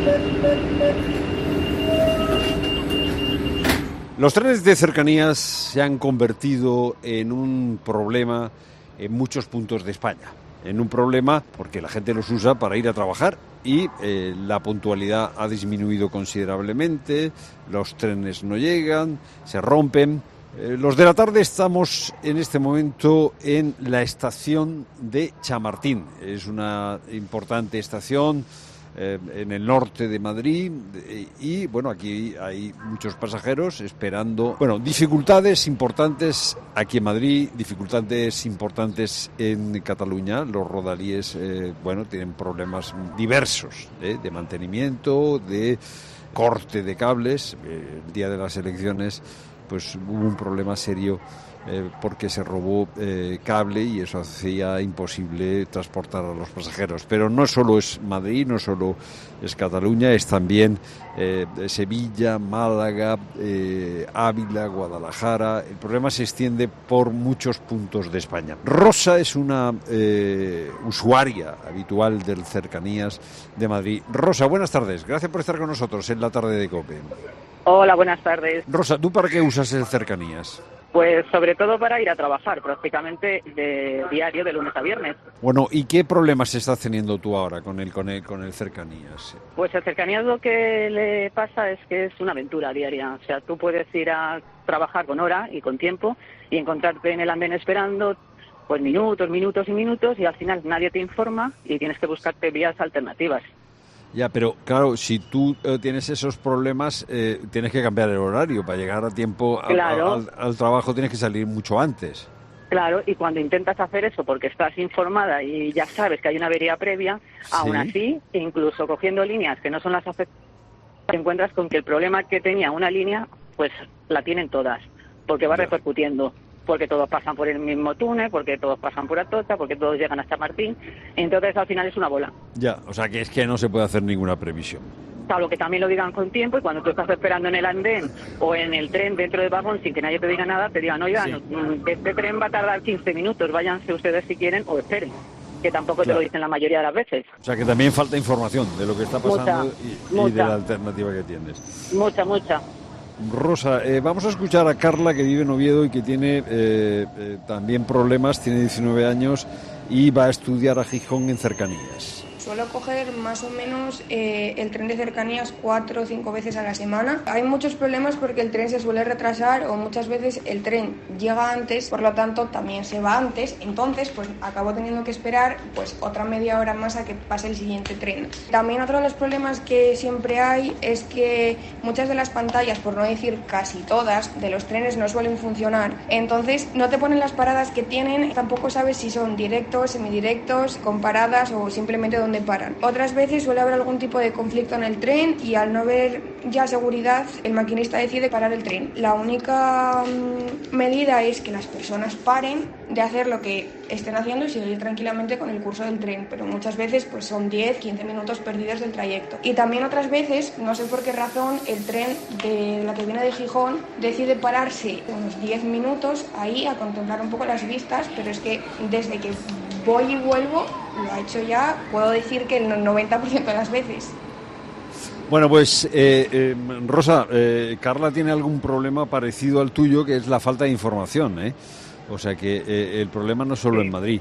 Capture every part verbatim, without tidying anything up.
Los trenes de cercanías se han convertido en un problema en muchos puntos de España. En un problema porque la gente los usa para ir a trabajar y eh, la puntualidad ha disminuido considerablemente, los trenes no llegan, se rompen. Eh, los de la tarde estamos en este momento en la estación de Chamartín. Es una importante estación eh, en el norte de Madrid y, bueno, aquí hay muchos pasajeros esperando. Bueno, dificultades importantes aquí en Madrid, dificultades importantes en Cataluña. Los rodalíes, eh, bueno, tienen problemas diversos eh, de mantenimiento, de corte de cables. Eh, el día de las elecciones pues hubo un problema serio eh, porque se robó eh, cable y eso hacía imposible transportar a los pasajeros. Pero no solo es Madrid, no solo es Cataluña, es también eh, Sevilla, Málaga, eh, Ávila, Guadalajara. El problema se extiende por muchos puntos de España. Rosa es una eh, usuaria habitual del Cercanías de Madrid. Rosa, buenas tardes. Gracias por estar con nosotros en la tarde de COPE. Hola, buenas tardes. Rosa, ¿tú para qué usas el Cercanías? Pues sobre todo para ir a trabajar, prácticamente de diario, de lunes a viernes. Bueno, ¿y qué problemas estás teniendo tú ahora con el, con el, con el Cercanías? Pues el Cercanías lo que le pasa es que es una aventura diaria. O sea, tú puedes ir a trabajar con hora y con tiempo y encontrarte en el andén esperando pues minutos, minutos y minutos y al final nadie te informa y tienes que buscarte vías alternativas. Ya, pero claro, si tú eh, tienes esos problemas, eh, tienes que cambiar el horario. Para llegar a tiempo a, Claro. a, al, al trabajo tienes que salir mucho antes. Claro, y cuando intentas hacer eso porque estás informada y ya sabes que hay una avería previa, Sí. aún así, incluso cogiendo líneas que no son las afectadas, te encuentras con que el problema que tenía una línea, pues la tienen todas, porque va Ya. repercutiendo. Porque todos pasan por el mismo túnel, porque todos pasan por Atocha, porque todos llegan hasta Martín. Entonces, al final es una bola. Ya, o sea que es que no se puede hacer ninguna previsión. Salvo que también lo digan con tiempo y cuando tú estás esperando en el andén o en el tren dentro del vagón sin que nadie te diga nada, te digan, oiga, Sí. no, este tren va a tardar quince minutos, váyanse ustedes si quieren o esperen. Que tampoco Claro. te lo dicen la mayoría de las veces. O sea que también falta información de lo que está pasando Mucha, y, y mucha. de la alternativa que tienes. Mucha, mucha. Rosa, eh, vamos a escuchar a Carla, que vive en Oviedo y que tiene eh, eh, también problemas, tiene diecinueve años y va a estudiar a Gijón en Cercanías. Suelo coger más o menos eh, el tren de cercanías cuatro o cinco veces a la semana. Hay muchos problemas porque el tren se suele retrasar o muchas veces el tren llega antes, por lo tanto también se va antes, entonces pues acabo teniendo que esperar pues otra media hora más a que pase el siguiente tren. También otro de los problemas que siempre hay es que muchas de las pantallas, por no decir casi todas, de los trenes no suelen funcionar, entonces no te ponen las paradas que tienen, tampoco sabes si son directos, semidirectos, con paradas o simplemente donde paran. Otras veces suele haber algún tipo de conflicto en el tren y al no haber ya seguridad, el maquinista decide parar el tren. La única mmm, medida es que las personas paren de hacer lo que estén haciendo y seguir tranquilamente con el curso del tren, pero muchas veces pues son diez, quince minutos perdidos del trayecto. Y también otras veces, no sé por qué razón, el tren de la que viene de Gijón decide pararse unos diez minutos ahí a contemplar un poco las vistas, pero es que desde que voy y vuelvo, lo ha hecho ya, puedo decir que el noventa por ciento de las veces. Bueno, pues eh, eh, Rosa, eh, Carla tiene algún problema parecido al tuyo, que es la falta de información, ¿eh? O sea que eh, el problema no es solo Sí. en Madrid.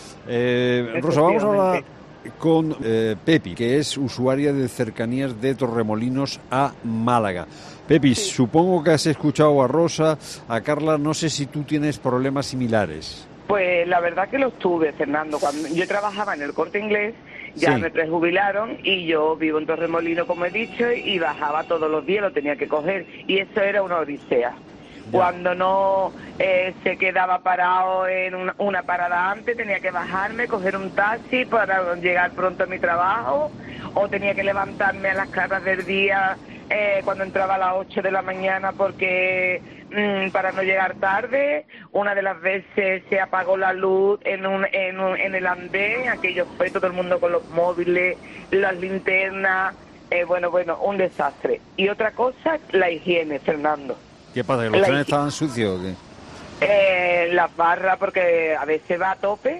Eh, Rosa, vamos a hablar con eh, Pepi, que es usuaria de Cercanías de Torremolinos a Málaga. Pepi, sí. Supongo que has escuchado a Rosa, a Carla, no sé si tú tienes problemas similares. Pues la verdad que lo tuve, Fernando. Cuando yo trabajaba en el Corte Inglés, ya sí. me prejubilaron y yo vivo en Torremolinos, como he dicho, y bajaba todos los días, lo tenía que coger. Y eso era una odisea. Ya. Cuando no eh, se quedaba parado en una, una parada antes, tenía que bajarme, coger un taxi para llegar pronto a mi trabajo, o tenía que levantarme a las caras del día eh, cuando entraba a las ocho de la mañana porque mmm, para no llegar tarde. Una de las veces se apagó la luz en, un, en, un, en el andén, aquello fue todo el mundo con los móviles, las linternas, eh, bueno, bueno, un desastre. Y otra cosa, la higiene, Fernando. ¿Qué pasa, que los la trenes higiene. estaban sucios o qué? Eh, las barras, porque a veces va a tope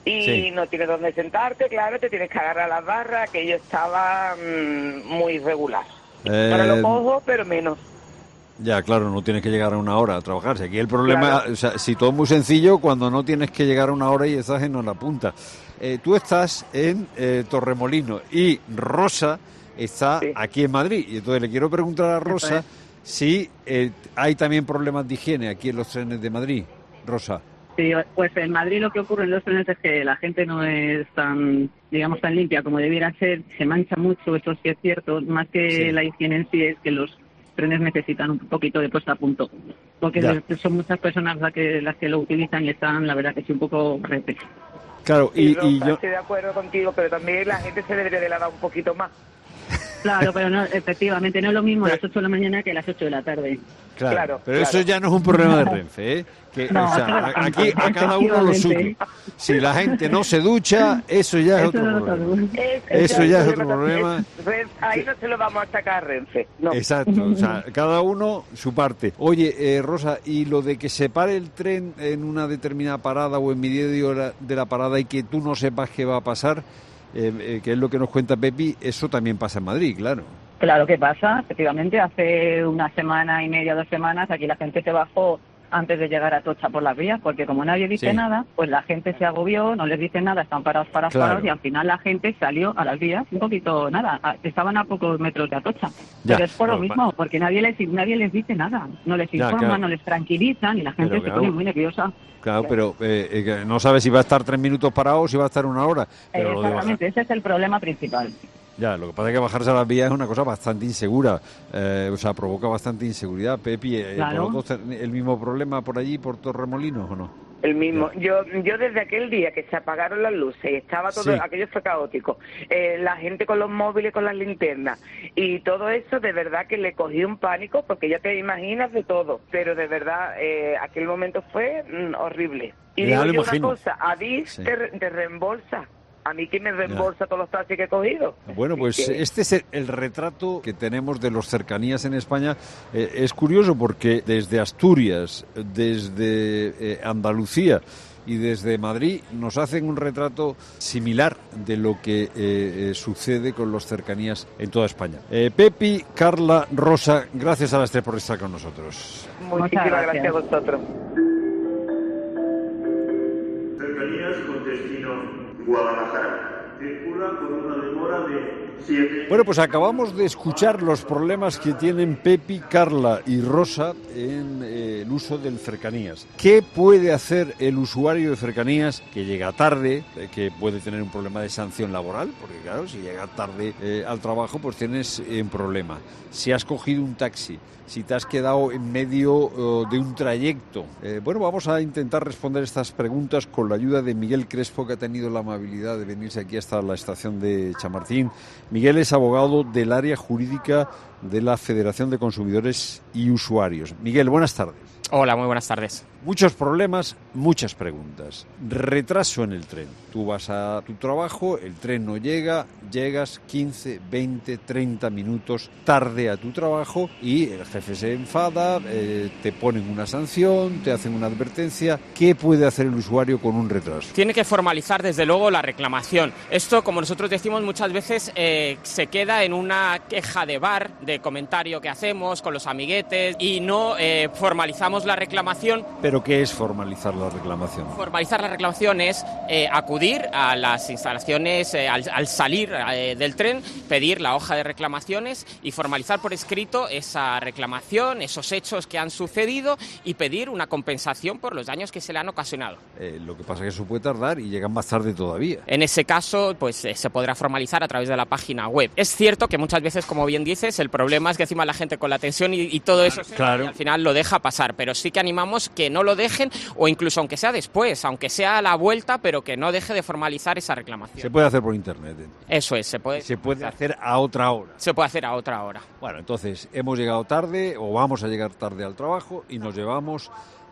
y sí. no tienes dónde sentarte, claro, te tienes que agarrar las barras, que yo estaba mmm, muy regular. Eh... Ahora lo cojo, pero menos. Ya, claro, no tienes que llegar a una hora a trabajar. Si aquí el problema, Claro. o sea, si todo es muy sencillo, cuando no tienes que llegar a una hora y estás en la punta. Eh, tú estás en eh, Torremolinos y Rosa está Sí. aquí en Madrid. Y entonces le quiero preguntar a Rosa si eh, hay también problemas de higiene aquí en los trenes de Madrid. Rosa. Sí, pues en Madrid lo que ocurre en los trenes es que la gente no es tan, digamos, tan limpia como debiera ser, se mancha mucho, eso sí es cierto, más que Sí. la higiene en sí es que los trenes necesitan un poquito de puesta a punto, porque Ya. son muchas personas las que las que lo utilizan y están, la verdad, que sí, un poco retes. Claro, Sí, y, Rosa, y yo... estoy de acuerdo contigo, pero también la gente se debería de la dar un poquito más. Claro, pero no, efectivamente, no es lo mismo a las ocho de la mañana que a las ocho de la tarde. Claro, Claro, pero claro. eso ya no es un problema de Renfe, ¿eh? Que, No, o sea, claro, a- aquí a cada uno lo suyo. efectivamente. Si la gente no se ducha, eso ya es Eso otro no lo problema. sabemos. Es- Eso es- ya es- es otro problema. es- Ren- ahí no se lo vamos a sacar a Renfe. No. Exacto, o sea, cada uno su parte. Oye, eh, Rosa, y lo de que se pare el tren en una determinada parada o en medio hora de la parada y que tú no sepas qué va a pasar, eh, eh, que es lo que nos cuenta Pepi, eso también pasa en Madrid, claro. Claro que pasa, efectivamente, hace una semana y media, dos semanas, aquí la gente se bajó antes de llegar a Atocha por las vías, porque como nadie dice Sí. nada, pues la gente se agobió, no les dice nada, están parados, parados, Claro. parados, y al final la gente salió a las vías un poquito, nada, a- estaban a pocos metros de Atocha. Ya, Pero es por lo no, mismo, porque nadie les nadie les dice nada, no les Ya, informan, claro. no les tranquilizan, y la gente Pero, se claro. pone muy nerviosa. Claro, pero eh, eh, que no sabes si va a estar tres minutos parado o si va a estar una hora. Pero lo de bajar- Exactamente, ese es el problema principal. Ya, lo que pasa es que bajarse a las vías es una cosa bastante insegura, eh, o sea, provoca bastante inseguridad. Pepi, eh, Claro. ¿vosotros tenéis el mismo problema por allí, por Torremolinos o no? El mismo. Yo yo desde aquel día que se apagaron las luces y estaba todo, Sí. aquello fue caótico, eh, la gente con los móviles, con las linternas y todo eso, de verdad que le cogí un pánico porque ya te imaginas de todo, pero de verdad eh, aquel momento fue mm, horrible. Y Ya digo lo yo una imagino. cosa, Adif Sí. te, re- te reembolsa. A mí que me reembolsa todos los taxis que he cogido. Bueno, pues Así que- este es el, el retrato que tenemos de los cercanías en España. Eh, es curioso porque desde Asturias, desde eh, Andalucía y desde Madrid nos hacen un retrato similar de lo que eh, eh, sucede con los cercanías en toda España. Eh, Pepi, Carla, Rosa, gracias a las tres por estar con nosotros. Muchísimas Muchas gracias. gracias a vosotros. Cercanías con destino Guadalajara. Circula con una demora de siete... Bueno, pues acabamos de escuchar los problemas que tienen Pepi, Carla y Rosa en eh, el uso del cercanías. ¿Qué puede hacer el usuario de cercanías que llega tarde, eh, que puede tener un problema de sanción laboral? Porque claro, si llega tarde eh, al trabajo, pues tienes eh, un problema. Si has cogido un taxi, si te has quedado en medio uh, de un trayecto. Eh, bueno, vamos a intentar responder estas preguntas con la ayuda de Miguel Crespo, que ha tenido la amabilidad de venirse aquí hasta la estación de Chamartín. Miguel es abogado del área jurídica de la Federación de Consumidores y Usuarios. Miguel, buenas tardes. Hola, muy buenas tardes. Muchos problemas, muchas preguntas. Retraso en el tren. Tú vas a tu trabajo, el tren no llega, llegas quince, veinte, treinta minutos tarde a tu trabajo y el jefe se enfada, eh, te ponen una sanción, te hacen una advertencia. ¿Qué puede hacer el usuario con un retraso? Tiene que formalizar desde luego la reclamación. Esto, como nosotros decimos muchas veces, eh, se queda en una queja de bar, de comentario que hacemos con los amiguetes y no eh, formalizamos la reclamación. ¿Pero qué es formalizar la reclamación? Formalizar la reclamación es eh, acudir a las instalaciones eh, al, al salir eh, del tren, pedir la hoja de reclamaciones y formalizar por escrito esa reclamación, esos hechos que han sucedido y pedir una compensación por los daños que se le han ocasionado. Eh, lo que pasa es que eso puede tardar y llegan más tarde todavía. En ese caso, pues eh, se podrá formalizar a través de la página web. Es cierto que muchas veces, como bien dices, el problema es que encima la gente con la tensión y, y todo eso se Claro. y al final lo deja pasar, pero sí que animamos que no lo dejen o incluso aunque sea después, aunque sea a la vuelta, pero que no deje de formalizar esa reclamación. Se puede hacer por internet. ¿eh? Eso es, se puede, Se puede hacer a otra hora. se puede hacer a otra hora. Bueno, entonces hemos llegado tarde o vamos a llegar tarde al trabajo y nos llevamos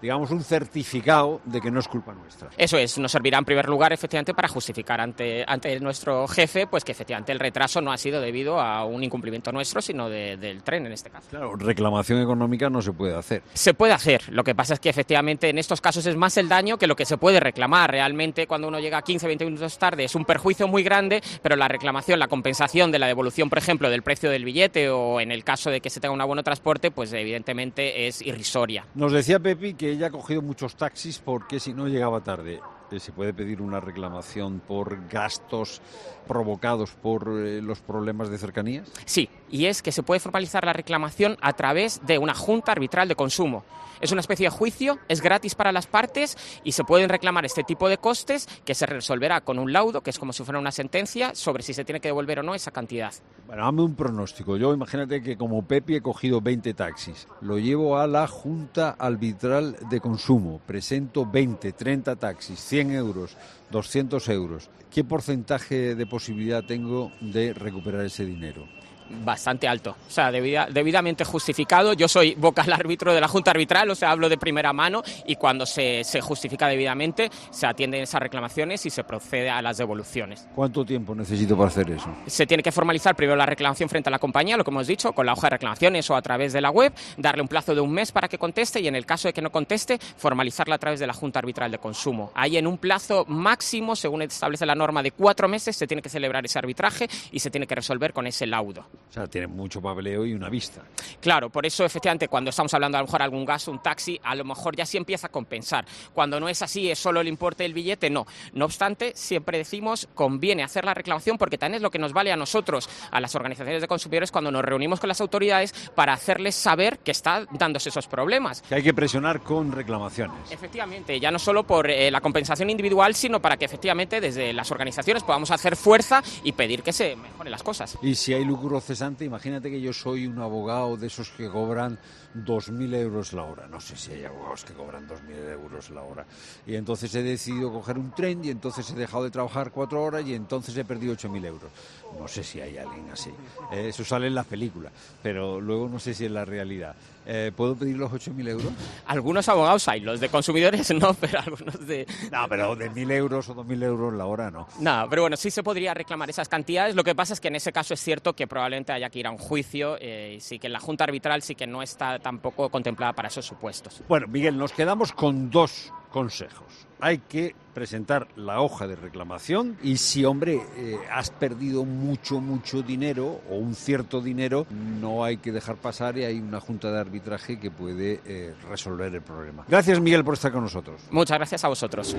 digamos, un certificado de que no es culpa nuestra. Eso es, nos servirá en primer lugar efectivamente para justificar ante, ante nuestro jefe pues que efectivamente el retraso no ha sido debido a un incumplimiento nuestro, sino de, del tren en este caso. Claro, reclamación económica no se puede hacer. Se puede hacer, lo que pasa es que efectivamente en estos casos es más el daño que lo que se puede reclamar. Realmente cuando uno llega quince a veinte minutos tarde es un perjuicio muy grande, pero la reclamación, la compensación de la devolución, por ejemplo, del precio del billete o en el caso de que se tenga un abono de transporte, pues evidentemente es irrisoria. Nos decía Pepi que ella ha cogido muchos taxis porque si no llegaba tarde. ¿Se puede pedir una reclamación por gastos provocados por eh, los problemas de cercanías? Sí, y es que se puede formalizar la reclamación a través de una junta arbitral de consumo. Es una especie de juicio, es gratis para las partes y se pueden reclamar este tipo de costes que se resolverá con un laudo, que es como si fuera una sentencia, sobre si se tiene que devolver o no esa cantidad. Bueno, dame un pronóstico. Yo imagínate que como Pepi he cogido veinte taxis, lo llevo a la junta arbitral de consumo, presento veinte, treinta taxis, cien euros, doscientos euros. ¿Qué porcentaje de posibilidad tengo de recuperar ese dinero? Bastante alto, o sea, debida, debidamente justificado. Yo soy vocal árbitro de la Junta Arbitral, o sea, hablo de primera mano y cuando se, se justifica debidamente se atienden esas reclamaciones y se procede a las devoluciones. ¿Cuánto tiempo necesito para hacer eso? Se tiene que formalizar primero la reclamación frente a la compañía, lo que hemos dicho, con la hoja de reclamaciones o a través de la web, darle un plazo de un mes para que conteste y en el caso de que no conteste, formalizarla a través de la Junta Arbitral de Consumo. Ahí en un plazo máximo, según establece la norma de cuatro meses, se tiene que celebrar ese arbitraje y se tiene que resolver con ese laudo. O sea, tiene mucho papeleo y una vista. Claro, por eso efectivamente cuando estamos hablando a lo mejor de algún gasto, un taxi, a lo mejor ya sí empieza a compensar. Cuando no es así, es solo el importe del billete, no. No obstante, siempre decimos, conviene hacer la reclamación porque también es lo que nos vale a nosotros, a las organizaciones de consumidores, cuando nos reunimos con las autoridades para hacerles saber que están dándose esos problemas. Que hay que presionar con reclamaciones. Efectivamente, ya no solo por eh, la compensación individual, sino para que efectivamente desde las organizaciones podamos hacer fuerza y pedir que se mejoren las cosas. Y si hay lucro cesante, imagínate que yo soy un abogado de esos que cobran dos mil euros la hora. No sé si hay abogados que cobran dos mil euros la hora. Y entonces he decidido coger un tren y entonces he dejado de trabajar cuatro horas y entonces he perdido ocho mil euros. No sé si hay alguien así. Eh, eso sale en la película, pero luego no sé si es la realidad. Eh, ¿Puedo pedir los ocho mil euros? Algunos abogados hay, los de consumidores no, pero algunos de... No, pero de mil euros o dos mil euros la hora no. No, pero bueno, sí se podría reclamar esas cantidades. Lo que pasa es que en ese caso es cierto que probablemente haya que ir a un juicio eh, y sí que la Junta Arbitral sí que no está tampoco contemplada para esos supuestos. Bueno, Miguel, nos quedamos con dos consejos. Hay que presentar la hoja de reclamación y si, hombre, eh, has perdido mucho, mucho dinero o un cierto dinero, no hay que dejar pasar y hay una junta de arbitraje que puede eh, resolver el problema. Gracias, Miguel, por estar con nosotros. Muchas gracias a vosotros.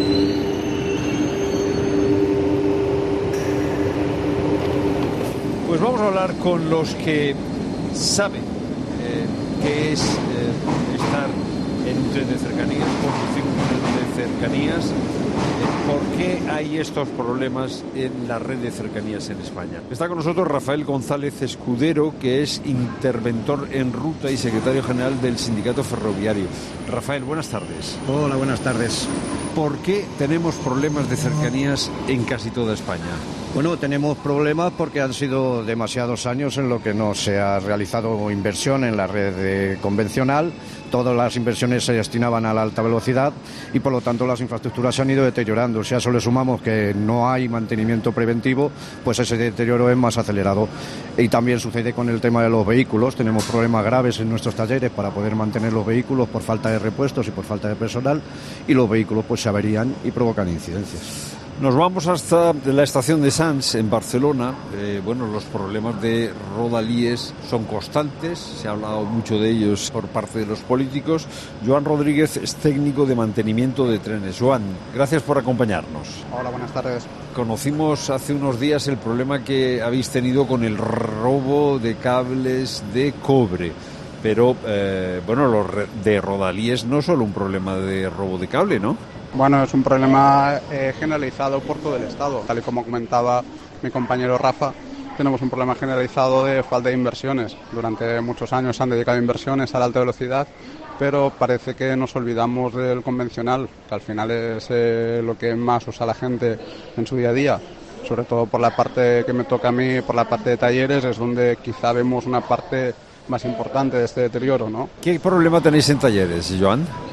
Pues vamos a hablar con los que saben eh, qué es eh, estar en un tren de cercanías, conducir un tren de cercanías, eh, por qué hay estos problemas en la red de cercanías en España. Está con nosotros Rafael González Escudero, que es interventor en ruta y secretario general del Sindicato Ferroviario. Rafael, buenas tardes. Hola, buenas tardes. ¿Por qué tenemos problemas de cercanías en casi toda España? Bueno, tenemos problemas porque han sido demasiados años en lo que no se ha realizado inversión en la red eh, convencional. Todas las inversiones se destinaban a la alta velocidad y por lo tanto las infraestructuras se han ido deteriorando. Si a eso le sumamos que no hay mantenimiento preventivo, pues ese deterioro es más acelerado. Y también sucede con el tema de los vehículos. Tenemos problemas graves en nuestros talleres para poder mantener los vehículos por falta de repuestos y por falta de personal, y los vehículos pues se averían y provocan incidencias. Nos vamos hasta la estación de Sants, en Barcelona. Eh, bueno, los problemas de rodalíes son constantes, se ha hablado mucho de ellos por parte de los políticos. Joan Rodríguez es técnico de mantenimiento de trenes. Joan, gracias por acompañarnos. Hola, buenas tardes. Conocimos hace unos días el problema que habéis tenido con el robo de cables de cobre. Pero, eh, bueno, los de rodalíes no es solo un problema de robo de cable, ¿no? Bueno, es un problema eh, generalizado por todo el Estado. Tal y como comentaba mi compañero Rafa, tenemos un problema generalizado de falta de inversiones. Durante muchos años se han dedicado inversiones a la alta velocidad, pero parece que nos olvidamos del convencional, que al final es eh, lo que más usa la gente en su día a día. Sobre todo por la parte que me toca a mí, por la parte de talleres, es donde quizá vemos una parte más importante de este deterioro, ¿no? ¿Qué problema tenéis en talleres, Joan?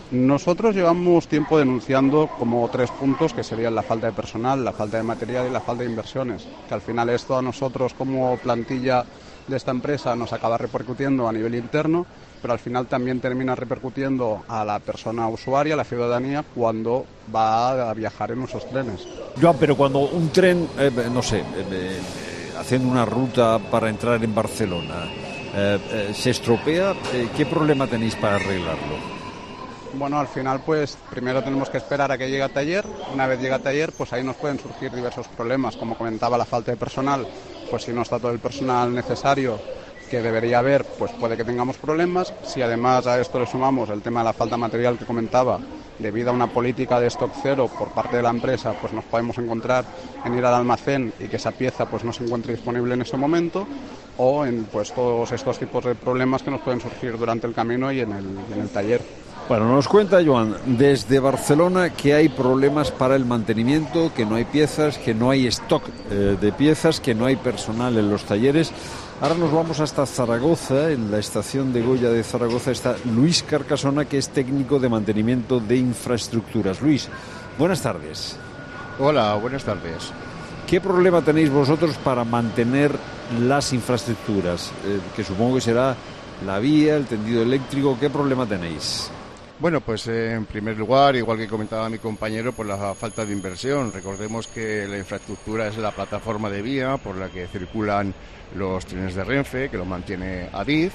Nosotros llevamos tiempo denunciando como tres puntos que serían la falta de personal, la falta de material y la falta de inversiones, que al final esto a nosotros como plantilla de esta empresa nos acaba repercutiendo a nivel interno, pero al final también termina repercutiendo a la persona usuaria, a la ciudadanía, cuando va a viajar en nuestros trenes. Joan, pero cuando un tren, eh, no sé, eh, eh, haciendo una ruta para entrar en Barcelona, eh, eh, se estropea, eh, ¿qué problema tenéis para arreglarlo? Bueno, al final, pues primero tenemos que esperar a que llegue a taller. Una vez llega a taller, pues ahí nos pueden surgir diversos problemas. Como comentaba, la falta de personal, pues si no está todo el personal necesario que debería haber, pues puede que tengamos problemas. Si además a esto le sumamos el tema de la falta de material que comentaba, debido a una política de stock cero por parte de la empresa, pues nos podemos encontrar en ir al almacén y que esa pieza pues no se encuentre disponible en ese momento, o en pues todos estos tipos de problemas que nos pueden surgir durante el camino y en el, en el taller. Bueno, nos cuenta Joan desde Barcelona que hay problemas para el mantenimiento, que no hay piezas, que no hay stock eh, de piezas, que no hay personal en los talleres. Ahora nos vamos hasta Zaragoza. En la estación de Goya de Zaragoza está Luis Carcasona, que es técnico de mantenimiento de infraestructuras. Luis, buenas tardes. Hola, buenas tardes. ¿Qué problema tenéis vosotros para mantener las infraestructuras? Eh, que supongo que será la vía, el tendido eléctrico. ¿Qué problema tenéis? Bueno, pues eh, en primer lugar, igual que comentaba mi compañero, por la falta de inversión. Recordemos que la infraestructura es la plataforma de vía por la que circulan los trenes de Renfe, que lo mantiene Adif.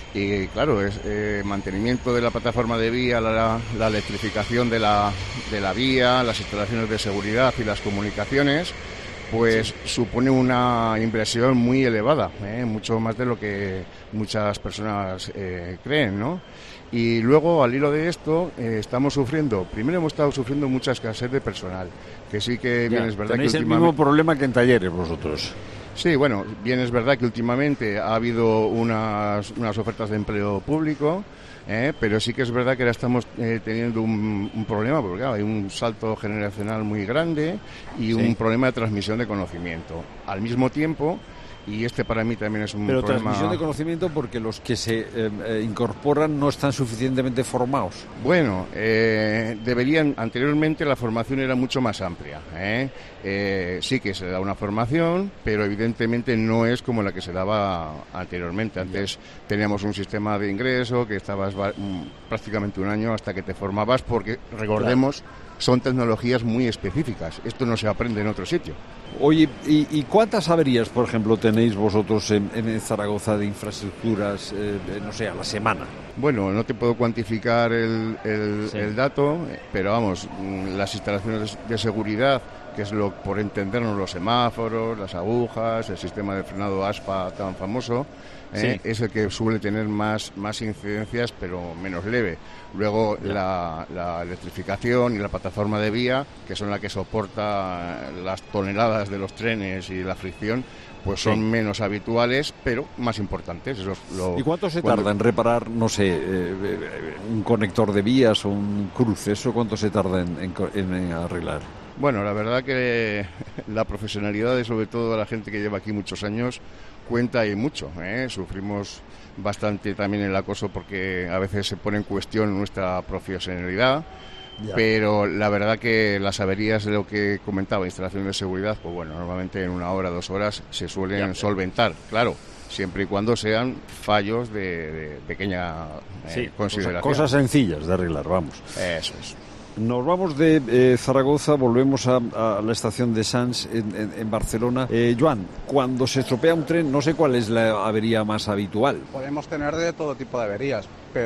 Y claro, es eh, mantenimiento de la plataforma de vía, la, la electrificación de la, de la vía, las instalaciones de seguridad y las comunicaciones, pues sí, supone una inversión muy elevada, ¿eh? Mucho más de lo que muchas personas eh, creen, ¿no? Y luego, al hilo de esto, eh, estamos sufriendo, primero hemos estado sufriendo mucha escasez de personal, que sí que bien es verdad que tenéis el mismo problema que en talleres vosotros. Sí, bueno, bien es verdad que últimamente ha habido unas, unas ofertas de empleo público, eh, pero sí que es verdad que ahora estamos eh, teniendo un, un problema, porque claro, hay un salto generacional muy grande y sí, un problema de transmisión de conocimiento. Al mismo tiempo, y este para mí también es un Pero problema... Pero transmisión de conocimiento porque los que se eh, eh, incorporan no están suficientemente formados. Bueno, eh, deberían... Anteriormente la formación era mucho más amplia, ¿eh? Eh, sí que se da una formación, pero evidentemente no es como la que se daba anteriormente. Antes teníamos un sistema de ingreso que estabas prácticamente un año hasta que te formabas, porque recordemos... Claro. Son tecnologías muy específicas. Esto no se aprende en otro sitio. Oye, ¿y, y cuántas averías, por ejemplo, tenéis vosotros en, en Zaragoza de infraestructuras, eh, no sé, a la semana? Bueno, no te puedo cuantificar el, el, sí. el dato, pero vamos, las instalaciones de seguridad, que es lo por entendernos los semáforos, las agujas, el sistema de frenado ASPA tan famoso, ¿eh? Sí. Es el que suele tener más, más incidencias, pero menos leve. Luego la, la electrificación y la plataforma de vía, que son las que soporta las toneladas de los trenes y la fricción, pues son sí. menos habituales, pero más importantes. Eso es lo, ¿Y cuánto se cuando... tarda en reparar, no sé, eh, un conector de vías o un cruce? ¿Eso cuánto se tarda en, en, en arreglar? Bueno, la verdad que la profesionalidad de sobre todo la gente que lleva aquí muchos años cuenta y mucho, ¿eh? Sufrimos bastante también el acoso porque a veces se pone en cuestión nuestra profesionalidad, ya. Pero la verdad que las averías de lo que comentaba, instalaciones de seguridad, pues bueno, normalmente en una hora, dos horas se suelen ya. solventar, claro, siempre y cuando sean fallos de, de pequeña eh, sí, consideración. Cosas sencillas de arreglar, vamos. Eso es. Nos vamos de eh, Zaragoza, volvemos a, a la estación de Sants en, en, en Barcelona. Eh, Joan, cuando se estropea un tren, no sé cuál es la avería más habitual. Podemos tener de todo tipo de averías,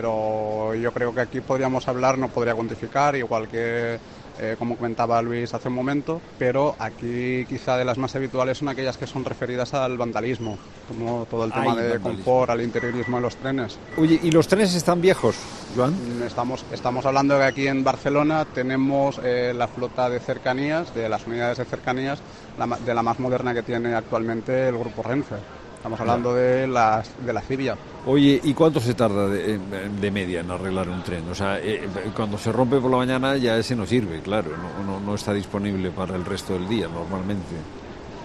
pero yo creo que aquí podríamos hablar, no podría cuantificar, igual que eh, como comentaba Luis hace un momento, pero aquí quizá de las más habituales son aquellas que son referidas al vandalismo, como todo el tema Ay, de vandalismo. confort, al interiorismo de los trenes. Oye, ¿y los trenes están viejos, Joan? Estamos, estamos hablando de que aquí en Barcelona tenemos eh, la flota de cercanías, de las unidades de cercanías, la, de la más moderna que tiene actualmente el grupo Renfe. Estamos hablando de la, de la Civia. Oye, ¿y cuánto se tarda de, de media en arreglar un tren? O sea, eh, cuando se rompe por la mañana ya ese no sirve, claro, no, no, no está disponible para el resto del día normalmente.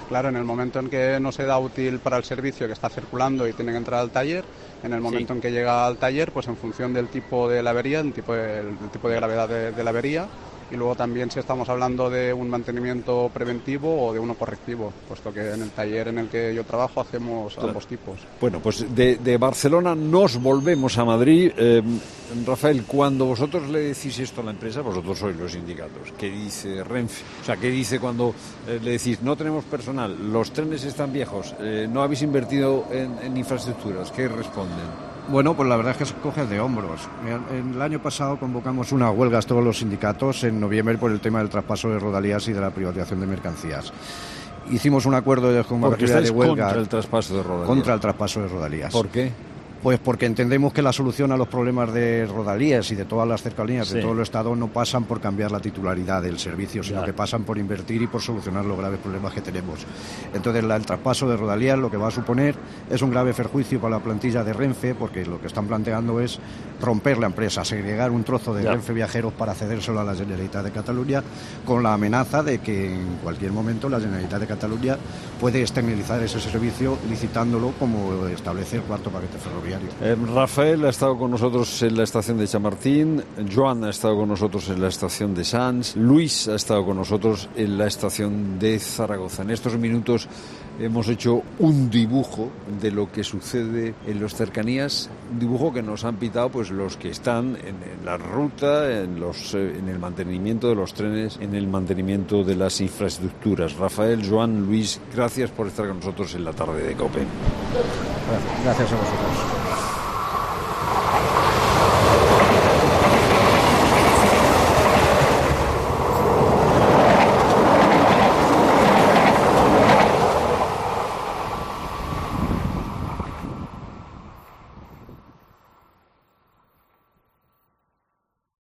Claro, en el momento en que no se da útil para el servicio que está circulando y tiene que entrar al taller, en el momento sí. en que llega al taller, pues en función del tipo de la avería, el tipo de, el tipo de gravedad de, de la avería, y luego también si estamos hablando de un mantenimiento preventivo o de uno correctivo, puesto que en el taller en el que yo trabajo hacemos claro. ambos tipos. Bueno, pues de, de Barcelona nos volvemos a Madrid. Eh, Rafael, cuando vosotros le decís esto a la empresa, vosotros sois los sindicatos, ¿qué dice Renfe? O sea, ¿qué dice cuando eh, le decís no tenemos personal, los trenes están viejos, eh, no habéis invertido en, en infraestructuras? ¿Qué responden? Bueno, pues la verdad es que se coge de hombros. El año pasado convocamos unas huelgas todos los sindicatos en noviembre por el tema del traspaso de Rodalías y de la privatización de mercancías. Hicimos un acuerdo de convocatoria de huelga contra el traspaso de Rodalías. Contra el traspaso de Rodalías. ¿Por qué? Pues porque entendemos que la solución a los problemas de Rodalías y de todas las cercanías sí. de todo el Estado no pasan por cambiar la titularidad del servicio, sino ya. que pasan por invertir y por solucionar los graves problemas que tenemos. Entonces, la, el traspaso de Rodalías lo que va a suponer es un grave perjuicio para la plantilla de Renfe, porque lo que están planteando es romper la empresa, segregar un trozo de ya. Renfe Viajeros para cedérselo a la Generalitat de Cataluña, con la amenaza de que en cualquier momento la Generalitat de Cataluña puede externalizar ese servicio licitándolo como establece el cuarto paquete ferroviario. Eh, Rafael ha estado con nosotros en la estación de Chamartín, Joan ha estado con nosotros en la estación de Sants, Luis ha estado con nosotros en la estación de Zaragoza. En estos minutos hemos hecho un dibujo de lo que sucede en las cercanías, un dibujo que nos han pitado pues los que están en, en la ruta, en, los, eh, en el mantenimiento de los trenes, en el mantenimiento de las infraestructuras. Rafael, Joan, Luis, gracias por estar con nosotros en la tarde de COPE. Gracias, gracias a vosotros.